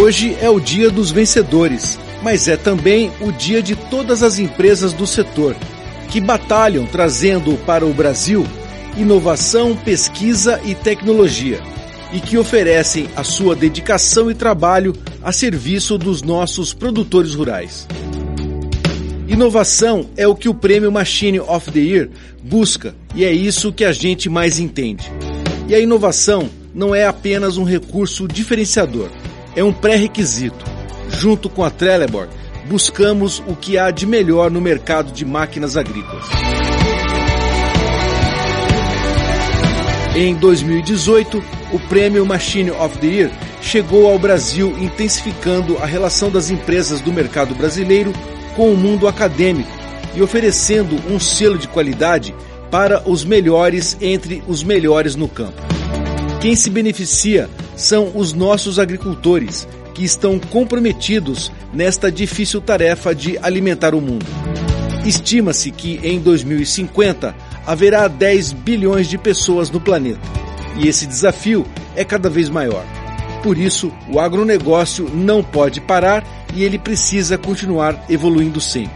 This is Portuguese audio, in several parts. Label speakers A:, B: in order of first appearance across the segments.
A: Hoje é o dia dos vencedores, mas é também o dia de todas as empresas do setor, que batalham trazendo para o Brasil inovação, pesquisa e tecnologia, e que oferecem a sua dedicação e trabalho a serviço dos nossos produtores rurais. Inovação é o que o Prêmio Machine of the Year busca, e é isso que a gente mais entende. E a inovação não é apenas um recurso diferenciador, é um pré-requisito. Junto com a Trelleborg, buscamos o que há de melhor no mercado de máquinas agrícolas. Em 2018, o Prêmio Machine of the Year chegou ao Brasil intensificando a relação das empresas do mercado brasileiro com o mundo acadêmico e oferecendo um selo de qualidade para os melhores entre os melhores no campo. Quem se beneficia são os nossos agricultores, que estão comprometidos nesta difícil tarefa de alimentar o mundo. Estima-se que em 2050 haverá 10 bilhões de pessoas no planeta, e esse desafio é cada vez maior. Por isso, o agronegócio não pode parar e ele precisa continuar evoluindo sempre.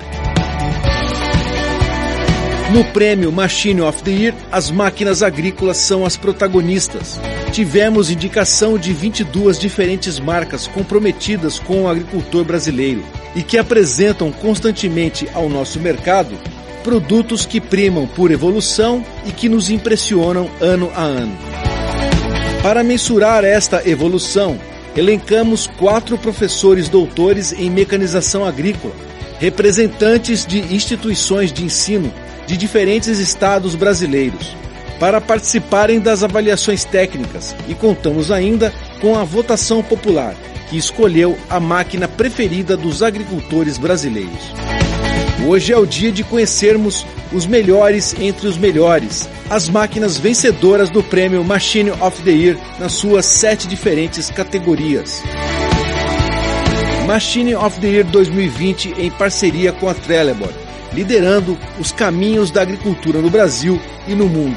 A: No Prêmio Machine of the Year, as máquinas agrícolas são as protagonistas. Tivemos indicação de 22 diferentes marcas comprometidas com o agricultor brasileiro e que apresentam constantemente ao nosso mercado produtos que primam por evolução e que nos impressionam ano a ano. Para mensurar esta evolução, elencamos 4 professores doutores em mecanização agrícola, representantes de instituições de ensino de diferentes estados brasileiros, para participarem das avaliações técnicas, e contamos ainda com a votação popular, que escolheu a máquina preferida dos agricultores brasileiros. Hoje é o dia de conhecermos os melhores entre os melhores, as máquinas vencedoras do Prêmio Machine of the Year nas suas 7 diferentes categorias. Machine of the Year 2020 em parceria com a Trelleborg, liderando os caminhos da agricultura no Brasil e no mundo.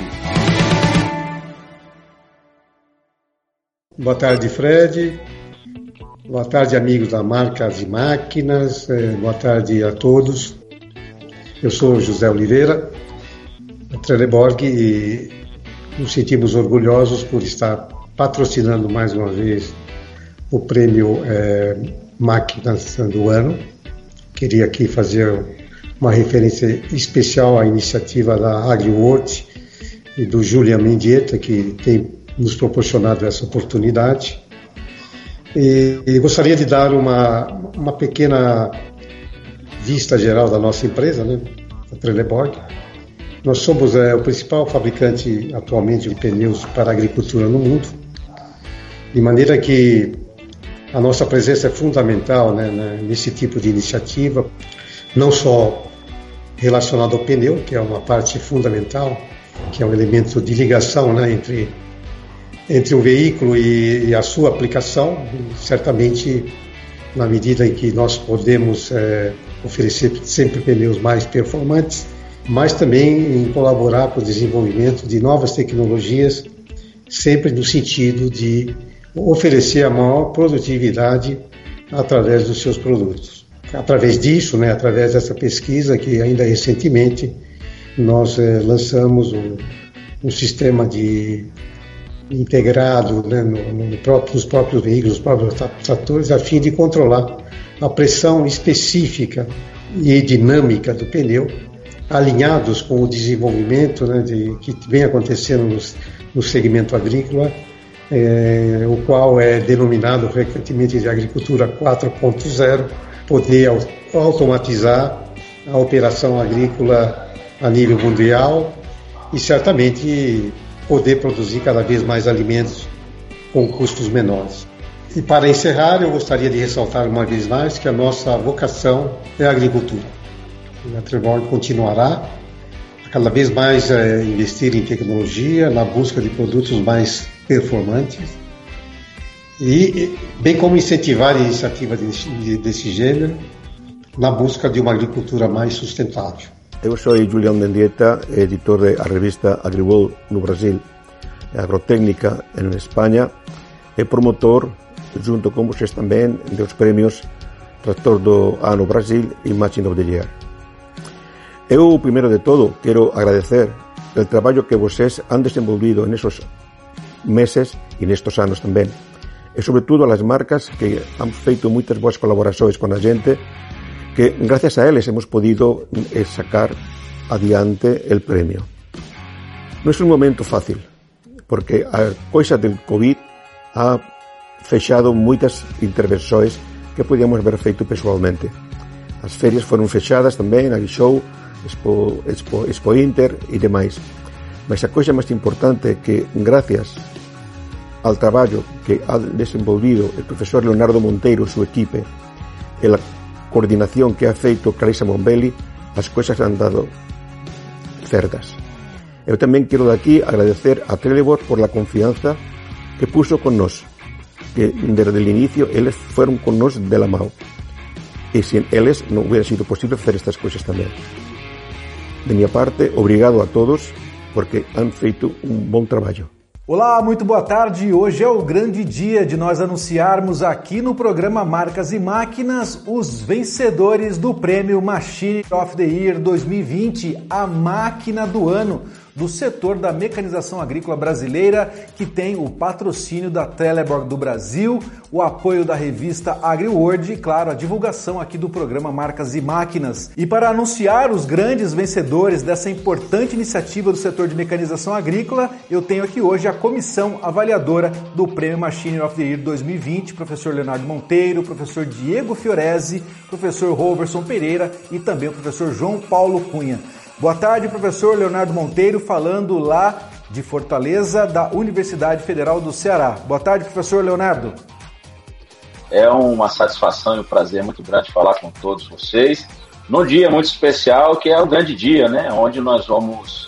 B: Boa tarde, Fred. Boa tarde, amigos da Marcas e Máquinas. Boa tarde a todos. Eu sou José Oliveira, da Trelleborg, e nos sentimos orgulhosos por estar patrocinando mais uma vez o prêmio Máquinas do Ano. Queria aqui fazer uma referência especial à iniciativa da AgriWorld e do Julian Mendieta, que tem nos proporcionado essa oportunidade. E gostaria de dar uma pequena vista geral da nossa empresa, né, a Trelleborg. Nós somos o principal fabricante atualmente de pneus para a agricultura no mundo, de maneira que a nossa presença é fundamental, né, nesse tipo de iniciativa, não só relacionado ao pneu, que é uma parte fundamental, que é um elemento de ligação, né, entre o veículo e a sua aplicação. E certamente, na medida em que nós podemos oferecer sempre pneus mais performantes, mas também em colaborar com o desenvolvimento de novas tecnologias, sempre no sentido de oferecer a maior produtividade através dos seus produtos. Através disso, né, através dessa pesquisa, que ainda recentemente nós lançamos um sistema integrado, né, nos próprios veículos, nos próprios tratores, a fim de controlar a pressão específica e dinâmica do pneu, alinhados com o desenvolvimento, né, que vem acontecendo no segmento agrícola, o qual é denominado frequentemente de agricultura 4.0, poder automatizar a operação agrícola a nível mundial e certamente poder produzir cada vez mais alimentos com custos menores. E para encerrar, eu gostaria de ressaltar uma vez mais que a nossa vocação é a agricultura. A Trelleborg continuará a cada vez mais investir em tecnologia, na busca de produtos mais performantes, e bem como incentivar iniciativas desse gênero na busca de uma agricultura mais sustentável.
C: Eu sou Julian Mendieta, editor da revista AgriWorld no Brasil, Agrotécnica em Espanha, e promotor junto con vocês tamén dos premios Tractor do Ano Brasil e Machine of the Year. Eu, primeiro de todo, quero agradecer o traballo que vocês han desenvolvido nesos meses e nestos anos tamén, e sobre todo a las marcas que han feito moitas boas colaborações con a gente, que gracias a eles hemos podido sacar adiante el premio. Non é un momento fácil, porque a coisa del COVID ha fechado moitas intervenções que podíamos haber feito pessoalmente. As ferias foron fechadas tamén, a Show, Expo Inter e demais. Mas a coisa máis importante é que, gracias ao traballo que ha desenvolvido o profesor Leonardo Monteiro e súa equipe e a coordinación que ha feito Clarissa Mombelli, as coisas han dado certas. Eu tamén quero daqui agradecer a Trelleborg por la confianza que puso con nós, que desde el inicio eles fueron con nós de la mão, e sin eles non hubiera sido posible facer estas coisas tamén. De minha parte, obrigado a todos, porque han feito un bon traballo.
A: Olá, muito boa tarde. Hoje é o grande dia de nós anunciarmos aqui no programa Marcas e Máquinas os vencedores do prêmio Machine of the Year 2020, a máquina do ano do setor da mecanização agrícola brasileira, que tem o patrocínio da Trelleborg do Brasil, o apoio da revista AgriWorld e, claro, a divulgação aqui do programa Marcas e Máquinas. E para anunciar os grandes vencedores dessa importante iniciativa do setor de mecanização agrícola, eu tenho aqui hoje a comissão avaliadora do Prêmio Machine of the Year 2020, professor Leonardo Monteiro, professor Diego Fiorese, professor Roverson Pereira e também o professor João Paulo Cunha. Boa tarde, professor Leonardo Monteiro, falando lá de Fortaleza, da Universidade Federal do Ceará. Boa tarde, professor Leonardo.
D: É uma satisfação e um prazer muito grande falar com todos vocês num dia muito especial, que é o grande dia, né? Onde nós vamos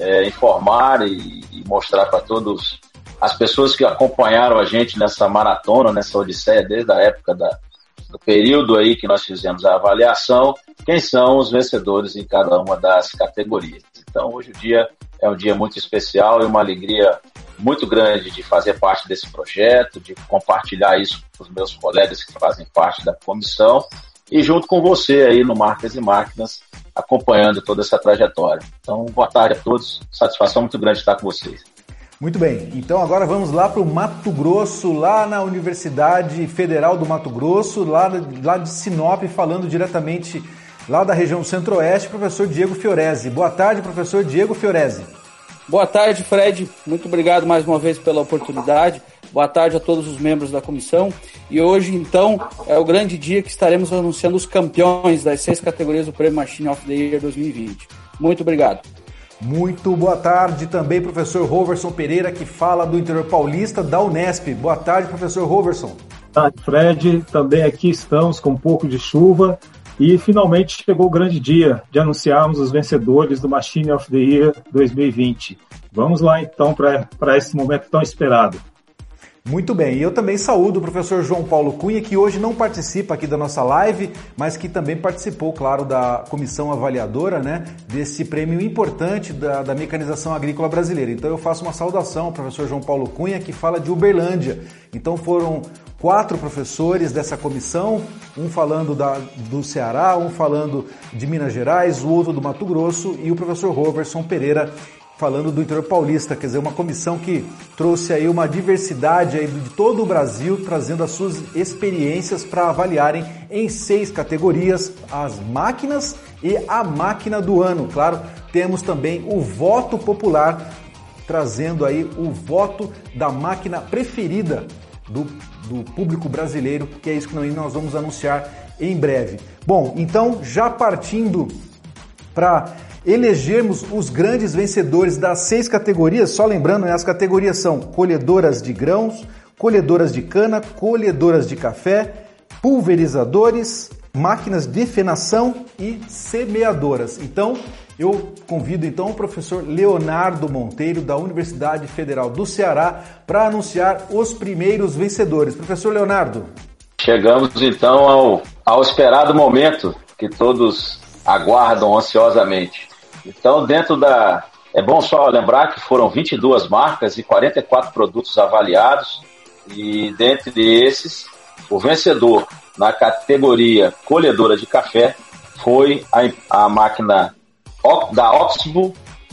D: informar e mostrar para todas as pessoas que acompanharam a gente nessa maratona, nessa odisseia, desde a época do período aí que nós fizemos a avaliação, quem são os vencedores em cada uma das categorias. Então, hoje o dia é um dia muito especial e uma alegria muito grande de fazer parte desse projeto, de compartilhar isso com os meus colegas que fazem parte da comissão e junto com você aí no Marcas e Máquinas, acompanhando toda essa trajetória. Então, boa tarde a todos, satisfação muito grande estar com vocês.
A: Muito bem, então agora vamos lá para o Mato Grosso, lá na Universidade Federal do Mato Grosso, lá de Sinop, falando diretamente lá da região Centro-Oeste, professor Diego Fiorese. Boa tarde, professor Diego Fiorese.
E: Boa tarde, Fred. Muito obrigado mais uma vez pela oportunidade. Boa tarde a todos os membros da comissão. E hoje, então, é o grande dia que estaremos anunciando os campeões das 6 categorias do Prêmio Machine of the Year 2020. Muito obrigado.
A: Muito boa tarde também, professor Roverson Pereira, que fala do interior paulista da Unesp. Boa tarde, professor Roverson.
F: Boa tarde, Fred. Também aqui estamos com um pouco de chuva e finalmente chegou o grande dia de anunciarmos os vencedores do Machine of the Year 2020. Vamos lá, então, para esse momento tão esperado.
A: Muito bem, e eu também saúdo o professor João Paulo Cunha, que hoje não participa aqui da nossa live, mas que também participou, claro, da comissão avaliadora, né, desse prêmio importante da mecanização agrícola brasileira. Então eu faço uma saudação ao professor João Paulo Cunha, que fala de Uberlândia. Então foram 4 professores dessa comissão, um falando do Ceará, um falando de Minas Gerais, o outro do Mato Grosso e o professor Roverson Pereira falando do interior paulista, quer dizer, uma comissão que trouxe aí uma diversidade aí de todo o Brasil, trazendo as suas experiências para avaliarem em 6 categorias as máquinas e a máquina do ano. Claro, temos também o voto popular, trazendo aí o voto da máquina preferida do público brasileiro, que é isso que nós vamos anunciar em breve. Bom, então, já partindo para elegermos os grandes vencedores das 6 categorias, só lembrando, né, as categorias são colhedoras de grãos, colhedoras de cana, colhedoras de café, pulverizadores, máquinas de fenação e semeadoras. Então, eu convido então o professor Leonardo Monteiro, da Universidade Federal do Ceará, para anunciar os primeiros vencedores. Professor Leonardo.
D: Chegamos então ao esperado momento que todos aguardam ansiosamente. Então, é bom só lembrar que foram 22 marcas e 44 produtos avaliados, E dentre esses, o vencedor na categoria colhedora de café foi a máquina da Oxbow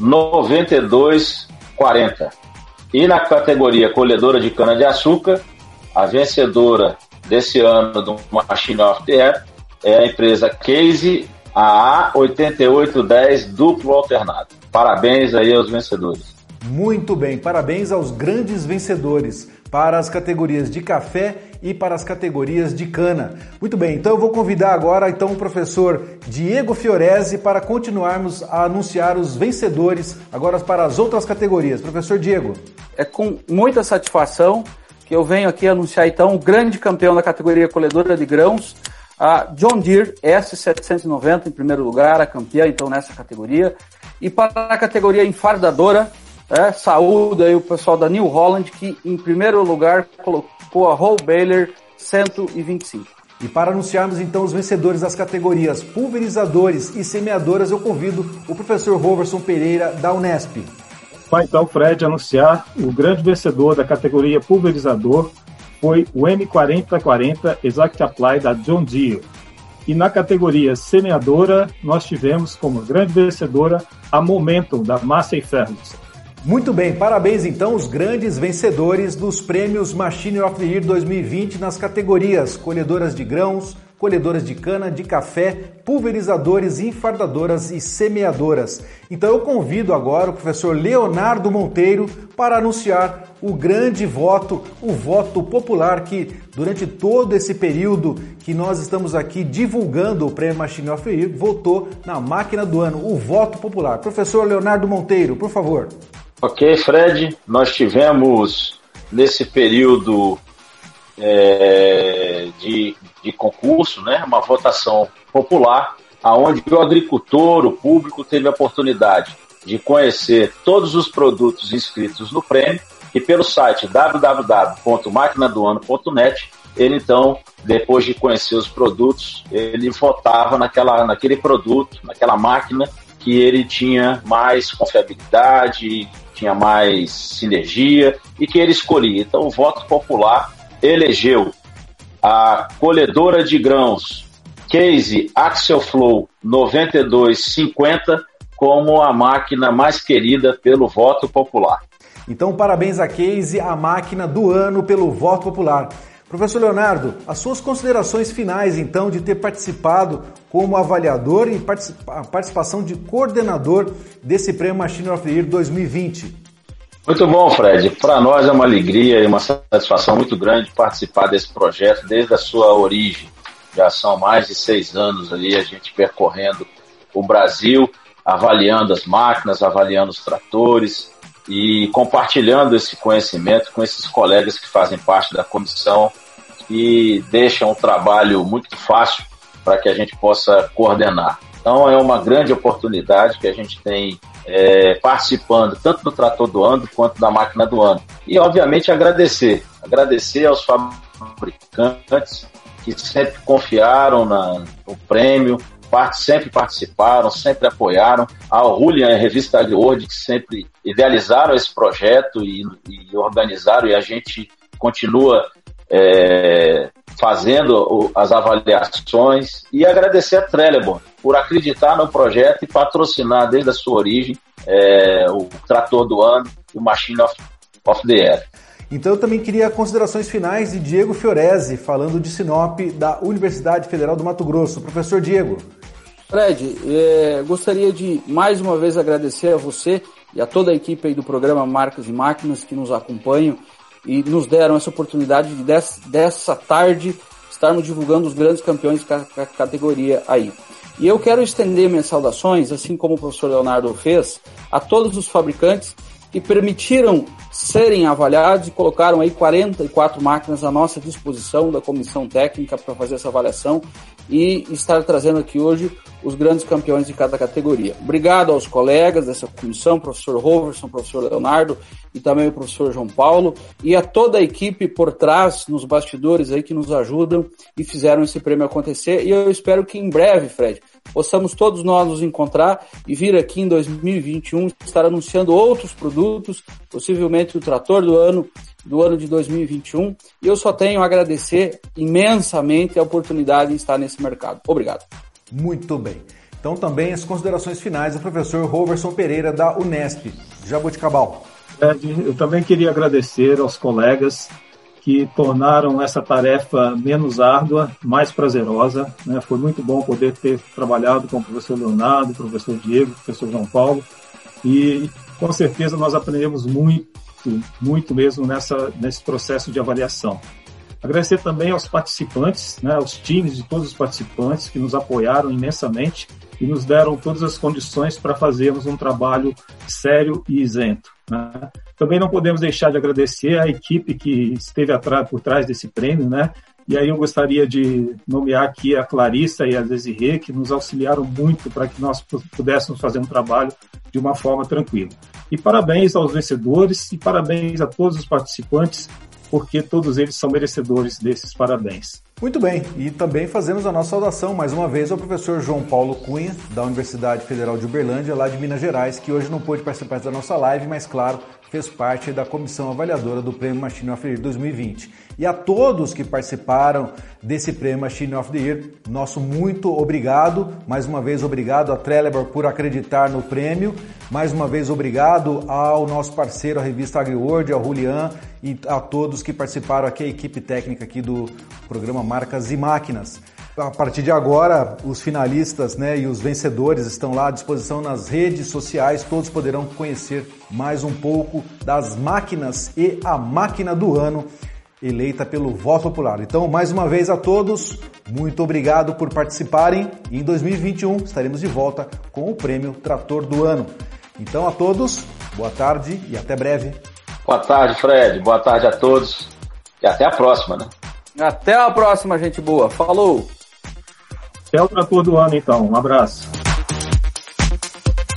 D: 9240. E na categoria colhedora de cana-de-açúcar, a vencedora desse ano do Machine of the Year é a empresa Case AA8810 duplo alternado. Parabéns aí aos vencedores.
A: Muito bem, parabéns aos grandes vencedores para as categorias de café e para as categorias de cana. Muito bem, então eu vou convidar agora o professor Diego Fiorese para continuarmos a anunciar os vencedores agora para as outras categorias. Professor Diego.
E: É com muita satisfação que eu venho aqui anunciar então o grande campeão da categoria colhedora de grãos, a John Deere S790 em primeiro lugar, a campeã então nessa categoria. E para a categoria enfardadora, saúde aí o pessoal da New Holland, que em primeiro lugar colocou a Hall Baler 125.
A: E para anunciarmos então os vencedores das categorias pulverizadores e semeadoras, eu convido o professor Roverson Pereira da Unesp.
F: Vai então, Fred, anunciar o grande vencedor da categoria pulverizador foi o M4040 Exact Apply da John Deere. E na categoria semeadora, nós tivemos como grande vencedora a Momentum da Massey Ferguson.
A: Muito bem, parabéns então os grandes vencedores dos prêmios Machine of the Year 2020 nas categorias colhedoras de grãos, colhedoras de cana, de café, pulverizadores, enfardadoras e semeadoras. Então eu convido agora o professor Leonardo Monteiro para anunciar o grande voto, o voto popular que durante todo esse período que nós estamos aqui divulgando o prêmio Machine of the Year, votou na máquina do ano, o voto popular. Professor Leonardo Monteiro, por favor.
D: Ok, Fred, nós tivemos nesse período de concurso, né, uma votação popular, onde o agricultor, o público, teve a oportunidade de conhecer todos os produtos inscritos no prêmio, e pelo site www.maquinadoano.net, ele então, depois de conhecer os produtos, ele votava naquele produto, naquela máquina que ele tinha mais confiabilidade, tinha mais sinergia e que ele escolhia. Então o voto popular elegeu a colhedora de grãos Case Axelflow 9250 como a máquina mais querida pelo voto popular.
A: Então parabéns a Case, a máquina do ano pelo voto popular. Professor Leonardo, as suas considerações finais, então, de ter participado como avaliador e a participação de coordenador desse Prêmio Machine of the Year 2020.
D: Muito bom, Fred. Para nós é uma alegria e uma satisfação muito grande participar desse projeto desde a sua origem. Já são mais de 6 anos ali a gente percorrendo o Brasil, avaliando as máquinas, avaliando os tratores e compartilhando esse conhecimento com esses colegas que fazem parte da comissão e deixam um trabalho muito fácil para que a gente possa coordenar. Então é uma grande oportunidade que a gente tem participando tanto do trator do ano quanto da máquina do ano. E obviamente agradecer aos fabricantes que sempre confiaram no prêmio, sempre participaram, sempre apoiaram, a Julian e a revista AgriWorld que sempre idealizaram esse projeto e organizaram, e a gente continua fazendo as avaliações, e agradecer a Trelleborg por acreditar no projeto e patrocinar desde a sua origem o trator do ano, o Machine of the Year.
A: Então eu também queria considerações finais de Diego Fiorese, falando de Sinop, da Universidade Federal do Mato Grosso. Professor Diego.
E: Fred, gostaria de mais uma vez agradecer a você e a toda a equipe aí do programa Marcas e Máquinas que nos acompanham e nos deram essa oportunidade de dessa tarde estarmos divulgando os grandes campeões da categoria aí. E eu quero estender minhas saudações, assim como o professor Leonardo fez, a todos os fabricantes que permitiram serem avaliados e colocaram aí 44 máquinas à nossa disposição da comissão técnica para fazer essa avaliação e estar trazendo aqui hoje os grandes campeões de cada categoria. Obrigado aos colegas dessa comissão, professor Roverson, professor Leonardo e também o professor João Paulo, e a toda a equipe por trás, nos bastidores aí que nos ajudam e fizeram esse prêmio acontecer. E eu espero que em breve, Fred, possamos todos nós nos encontrar e vir aqui em 2021 estar anunciando outros produtos, possivelmente o trator do ano de 2021. E eu só tenho a agradecer imensamente a oportunidade de estar nesse mercado. Obrigado.
A: Muito bem. Então também as considerações finais do professor Roverson Pereira da Unesp, Jaboticabal.
F: Eu também queria agradecer aos colegas que tornaram essa tarefa menos árdua, mais prazerosa, né? Foi muito bom poder ter trabalhado com o professor Leonardo, o professor Diego, o professor João Paulo, e com certeza nós aprendemos muito mesmo nesse processo de avaliação. Agradecer também aos participantes, né, aos times de todos os participantes que nos apoiaram imensamente e nos deram todas as condições para fazermos um trabalho sério e isento, né? Também não podemos deixar de agradecer a equipe que esteve por trás desse prêmio, né? E aí eu gostaria de nomear aqui a Clarissa e a Desirê, que nos auxiliaram muito para que nós pudéssemos fazer um trabalho de uma forma tranquila. E parabéns aos vencedores e parabéns a todos os participantes, porque todos eles são merecedores desses parabéns.
A: Muito bem, e também fazemos a nossa saudação mais uma vez ao professor João Paulo Cunha, da Universidade Federal de Uberlândia, lá de Minas Gerais, que hoje não pôde participar da nossa live, mas claro, fez parte da comissão avaliadora do Prêmio Machine of the Year 2020. E a todos que participaram desse Prêmio Machine of the Year, nosso muito obrigado. Mais uma vez, obrigado a Trelleborg por acreditar no prêmio. Mais uma vez, obrigado ao nosso parceiro, a revista AgriWorld, ao Julian e a todos que participaram aqui, a equipe técnica aqui do programa Marcas e Máquinas. A partir de agora, os finalistas, né, e os vencedores estão lá à disposição nas redes sociais. Todos poderão conhecer mais um pouco das máquinas e a máquina do ano eleita pelo voto popular. Então, mais uma vez a todos, muito obrigado por participarem e em 2021 estaremos de volta com o prêmio Trator do Ano. Então, a todos, boa tarde e até breve.
D: Boa tarde, Fred. Boa tarde a todos e até a próxima, né?
E: Até a próxima, gente boa. Falou!
F: Até o Trator do Ano, então. Um abraço.